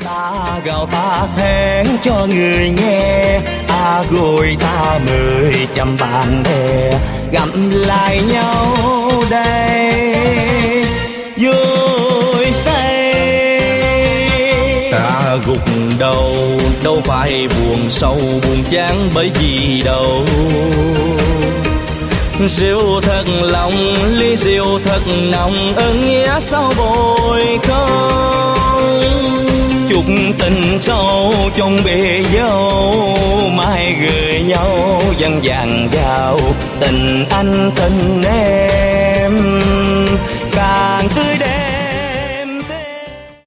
Ta gào ta thét cho người nghe, rồi ta mời chăm bạn bè gặp lại nhau đây vui say. Ta gục đầu đâu phải buồn sâu buồn chán bởi vì đâu, rượu thật lòng ly rượu thật nồng ơn nghĩa sao bồi không. Chúc tình sâu trong bể dâu mai gửi nhau dần dàng vào tình anh tình em càng tươi đẹp.